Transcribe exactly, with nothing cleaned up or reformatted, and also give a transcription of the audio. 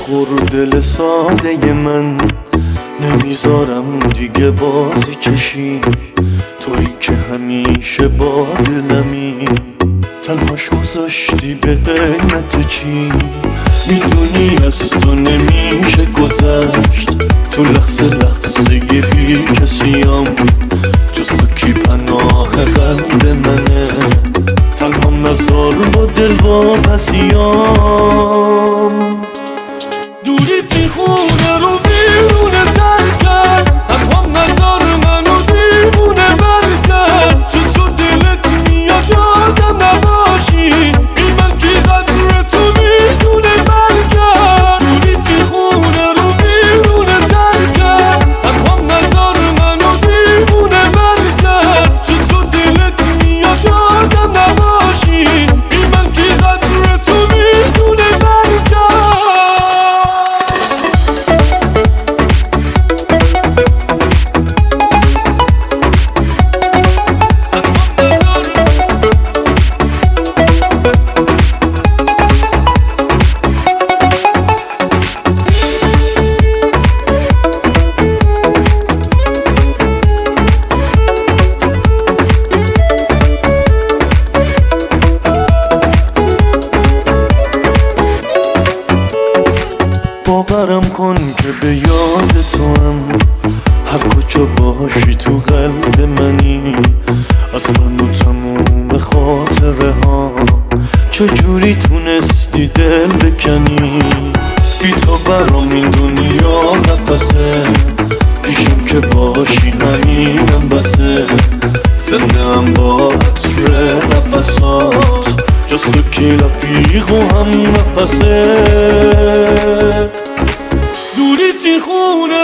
خور دل ساده من، نمیذارم دیگه بازی کشی، تویی که همیشه با دلمی، تنهاش گذاشتی به قیمت چی؟ میدونی از تو نمیشه گذشت، تو لحظه لحظه یه بی کسیم، جز تو کی پناه قلب منه، تنها نزار با دل واپسیم. دوری تی خونه رو بیرونه تر کرد، تنها نزار منو دیوونه بر کرد، چطور دلت میاد یادم نباشی، این من که قدر تو میدونه برگرد. دوری تی خونه رو بیرونه تر کرد، تنها نزار منو دیوونه بر کرد، چطور دلت میاد یادم نباشی، این من که قدر تو میدونه برگرد. باورم کن که به یاد تو هم، هر کجا باشی تو قلب منی، از من و تموم خاطره ها، چجوری تونستی دل بکنی؟ بی تو برام این دنیا نفسه، پیشم که باشی همینم بسه، زنده هم با عطر نفسات، جز تو کی رفیق و هم نفسه. دوری تی خونه